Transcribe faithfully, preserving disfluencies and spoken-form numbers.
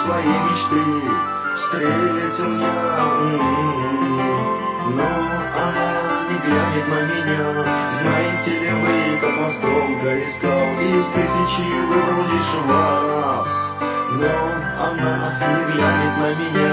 своей мечты встретил я, но она не глянет на меня. Знаете ли вы, как вас долго искал, из тысячи выбрал лишь вас, но она не глянет на меня.